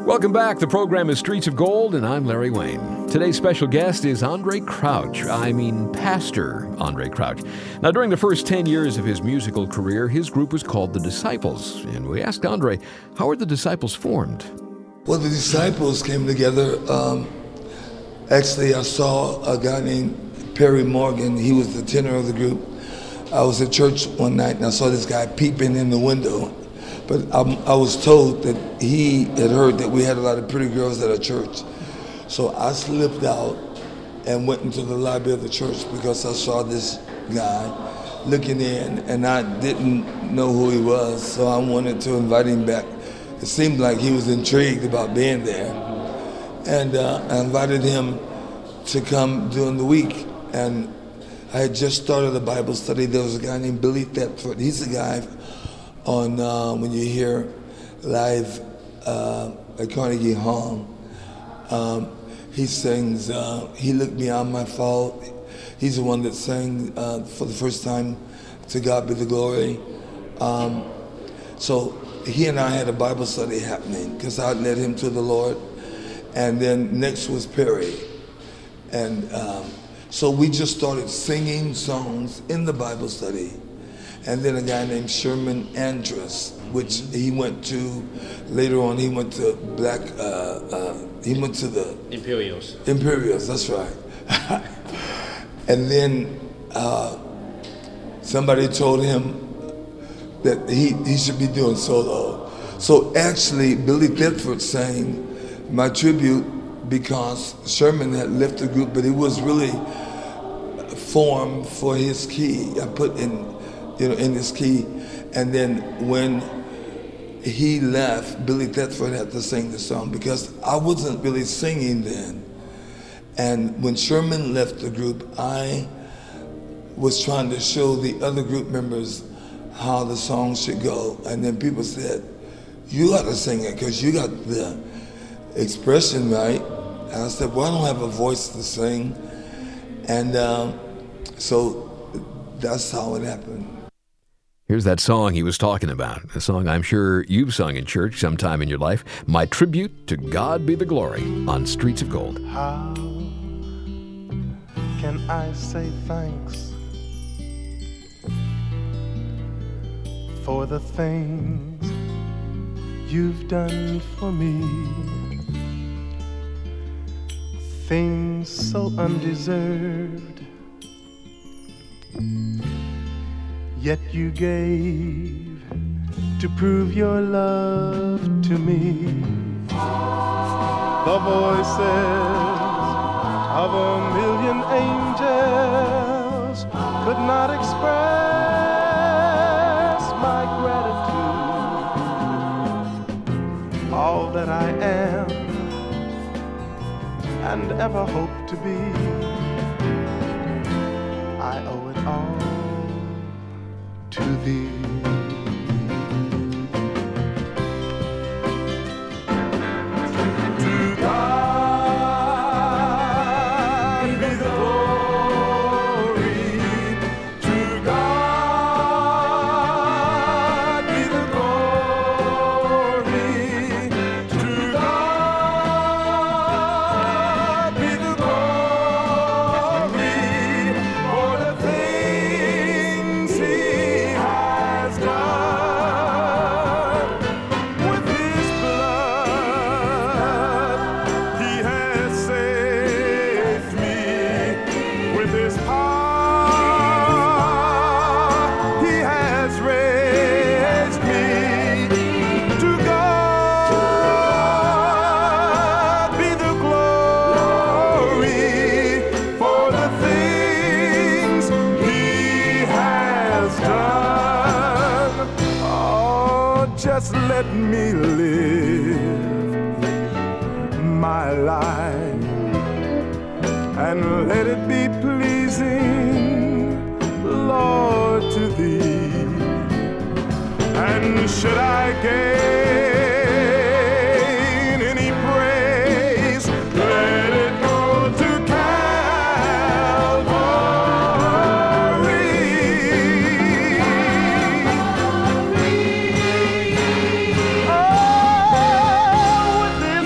Welcome back. The program is Streets of Gold, and I'm Larry Wayne. Today's special guest is Andraé Crouch. Pastor Andraé Crouch. Now, during the first 10 years of his musical career, his group was called The Disciples. And we asked Andraé, how were the Disciples formed? Well, the Disciples came together. Actually, I saw a guy named Perry Morgan. He was the tenor of the group. I was at church one night, and I saw this guy peeping in the window. But I was told that he had heard that we had a lot of pretty girls at our church. So I slipped out and went into the lobby of the church because I saw this guy looking in, and I didn't know who he was, so I wanted to invite him back. It seemed like he was intrigued about being there. And I invited him to come during the week. And I had just started a Bible study. There was a guy named Billy Thetford. He's the guy on when you hear live at Carnegie Hall. He sings, He Looked Beyond My Fault. He's the one that sang for the first time, To God Be the Glory. So he and I had a Bible study happening because I led him to the Lord. And then next was Perry. And so we just started singing songs in the Bible study. And then a guy named Sherman Andrus, which he went to, later on he went to he went to the Imperials. Imperials, that's right. And then somebody told him that he should be doing solo. So actually, Billy Thetford sang my tribute because Sherman had left the group, but it was really formed for his key. I put in his key. And then when he left, Billy Thetford had to sing the song because I wasn't really singing then. And when Sherman left the group, I was trying to show the other group members how the song should go. And then people said, you got to sing it because you got the expression right. And I said, well, I don't have a voice to sing. And so that's how it happened. Here's that song he was talking about, a song I'm sure you've sung in church sometime in your life, My Tribute to God Be the Glory on Streets of Gold. How can I say thanks for the things you've done for me? Things so undeserved, yet you gave to prove your love to me. The voices of a million angels could not express my gratitude. All that I am and ever hope to be, I owe it all to thee. To God be the glory. To God be the glory. To God be the glory for the things He has done. With His blood, He has saved me. With His power, He has raised me. To God be the glory for the things He has done. Oh, just let me live my life and let it be pleasing, Lord, to Thee. And should I gain any praise, let it go to Calvary. Oh, with His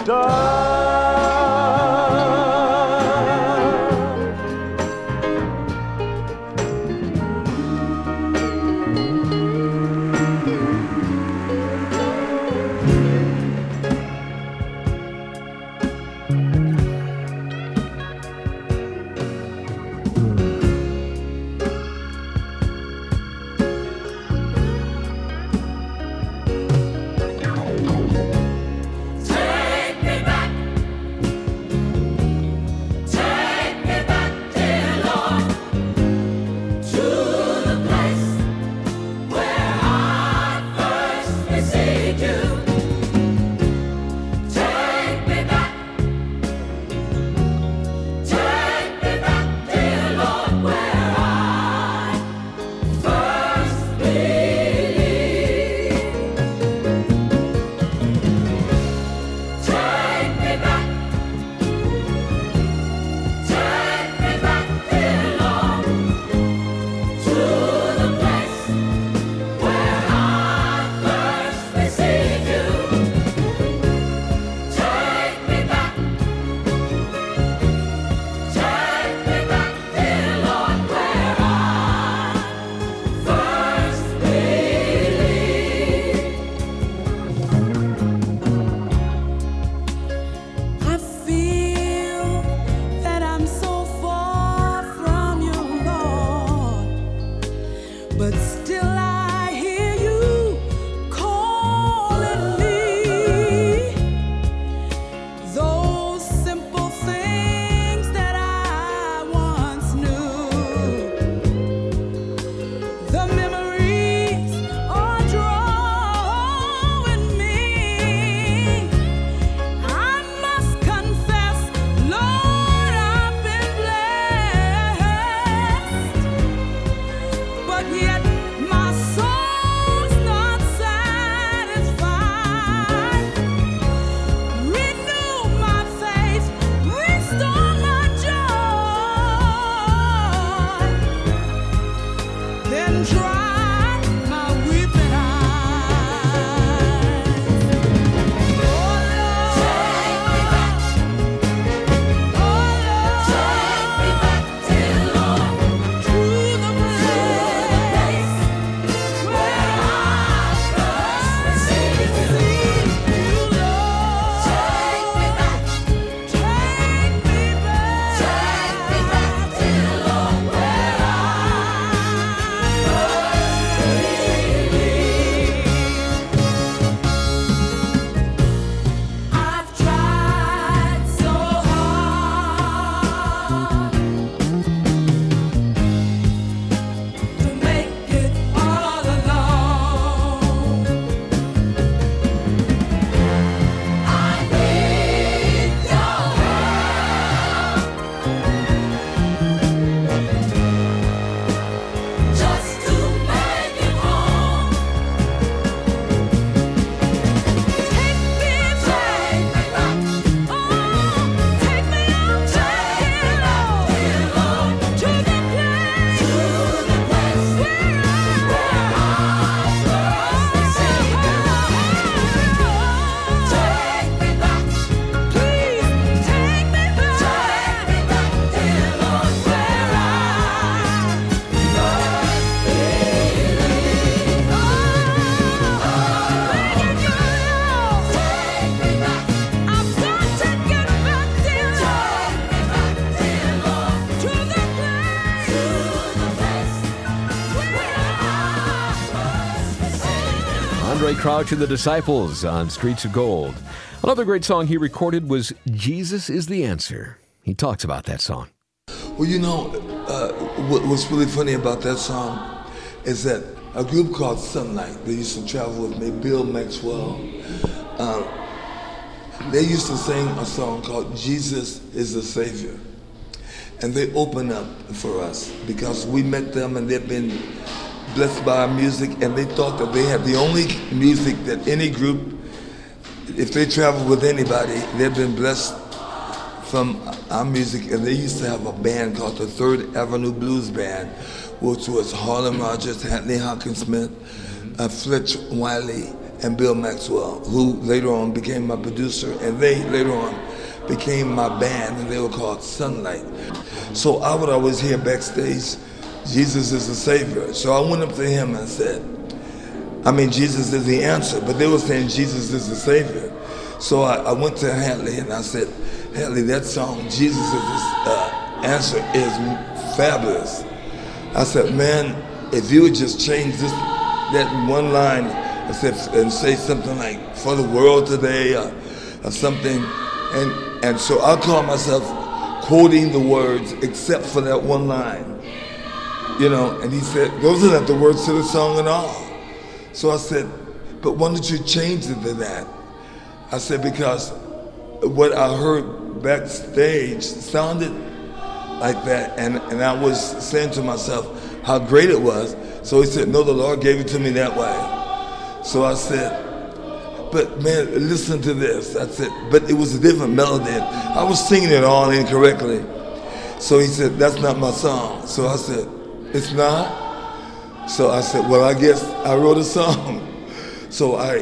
Andraé Crouch and the Disciples on Streets of Gold. Another great song he recorded was Jesus is the Answer. He talks about that song. Well, you know, what's really funny about that song is that a group called Sunlight, they used to travel with me, Bill Maxwell, they used to sing a song called Jesus is the Savior. And they opened up for us because we met them and they've been blessed by our music, and they thought that they had the only music that any group, if they travel with anybody, they've been blessed from our music. And they used to have a band called the Third Avenue Blues Band, which was Harlem Rogers, Hatley Hawkins Smith, Fletch Wiley, and Bill Maxwell, who later on became my producer, and they later on became my band, and they were called Sunlight. So I would always hear backstage, Jesus is the Savior. So I went up to him and said, Jesus is the answer, but they were saying Jesus is the Savior. So I went to Hadley and I said, Hadley, that song, Jesus is the answer, is fabulous. I said, man, if you would just change that one line and say something like, for the world today, or something, and so I call myself quoting the words except for that one line, and he said, those are not the words to the song at all. So I said, but why don't you change it to that? I said, because what I heard backstage sounded like that, and I was saying to myself how great it was. So he said, no, the Lord gave it to me that way. So I said, but man, listen to this. I said, but it was a different melody. I was singing it all incorrectly. So he said, that's not my song. So I said, it's not? So I said, well, I guess I wrote a song. So I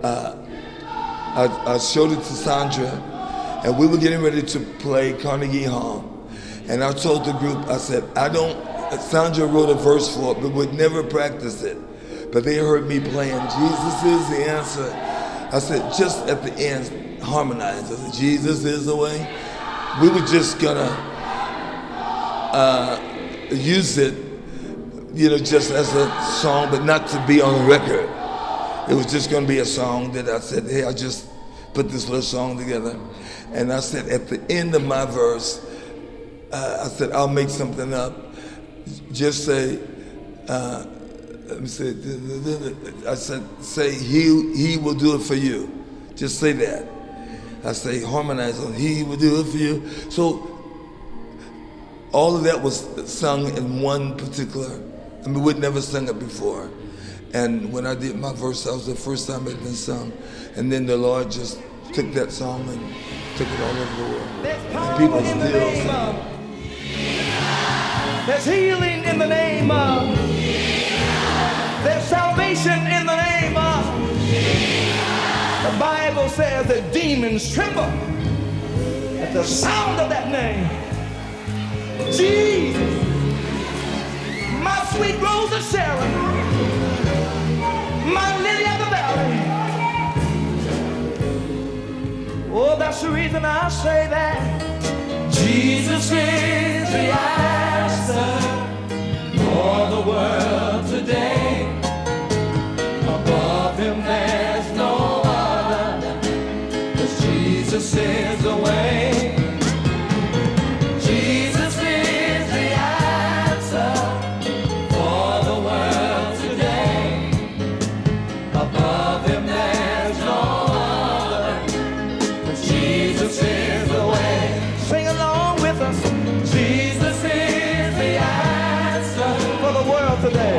showed it to Sandra, and we were getting ready to play Carnegie Hall. And I told the group, I said, Sandra wrote a verse for it, but would never practice it. But they heard me playing, Jesus is the answer. I said, just at the end, harmonize. I said, Jesus is the way. We were just gonna use it, just as a song, but not to be on the record. It was just gonna be a song that I said, hey, I just put this little song together. And I said, at the end of my verse, I said, I'll make something up. Just say, let me say, I said, say, he will do it for you. Just say that. I say, harmonize on, he will do it for you. So all of that was sung in one particular, we'd never sung it before. And when I did my verse, that was the first time it had been sung. And then the Lord just took that song and took it all over the world. And people still sing it. There's healing in the name of. There's salvation in the name of. The Bible says that demons tremble at the sound of that name. Jesus, my sweet rose of Sharon, my lily of the valley. Oh, that's the reason I say that Jesus is the answer for the world today. Above him there's no other, 'cause Jesus is the way. Jesus is the answer for the world today. Above him there's no other, 'cause Jesus is the way. Sing along with us. Jesus is the answer for the world today.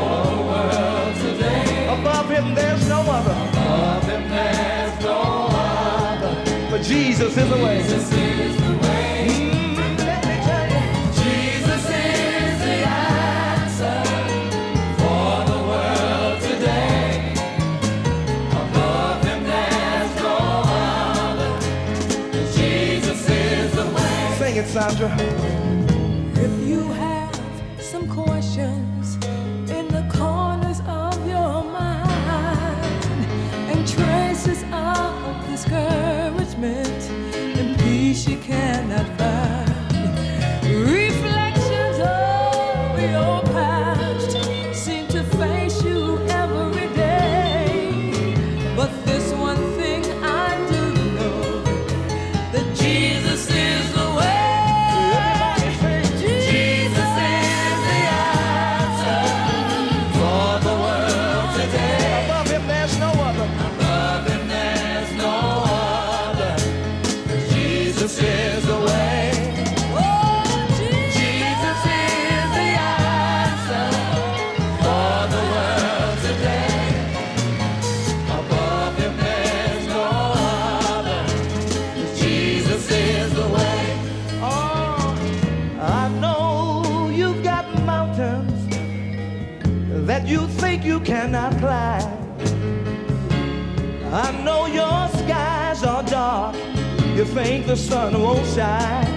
Above him there's no other. Above him there's no other. But Jesus is the way. Jesus is the way. Let me tell you. Jesus is the answer for the world today. Above him there's no other. Jesus is the way. Sing it, Sandra. If you have some questions in the corners of your mind and traces of discouragement and peace you cannot find, reflections of your past seem to face you every day. But this one thing I do know, that Jesus is the way. Jesus is the answer for the world today. Above him there's no other. Above him there's no other. Jesus is the way. Oh, Jesus is the answer for the world today. Above him there's no other. Jesus is the way. Oh, I know you've got mountains that you think you cannot climb. I know your skies are dark. You think the sun won't shine.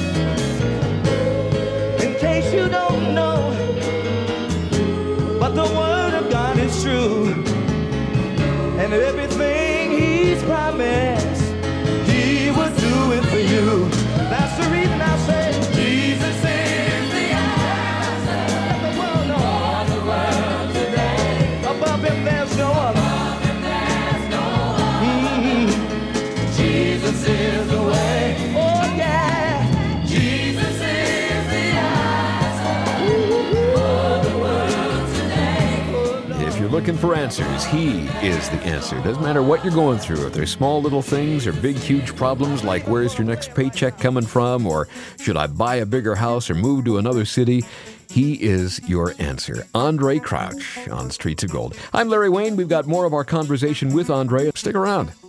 In case you don't know, but the word of God is true. And everything he's promised, he will do it for you. That's the reason I say Jesus is the answer. Let the world know. For the world today. Above him there's no other. Above him there's no other. Jesus is the way. Oh yeah. Jesus is the answer. For the world today. If you're looking for answers, he is the answer. Doesn't matter what you're going through. If there's small little things or big, huge problems like where's your next paycheck coming from, or should I buy a bigger house or move to another city, he is your answer. Andraé Crouch on Streets of Gold. I'm Larry Wayne. We've got more of our conversation with Andraé. Stick around.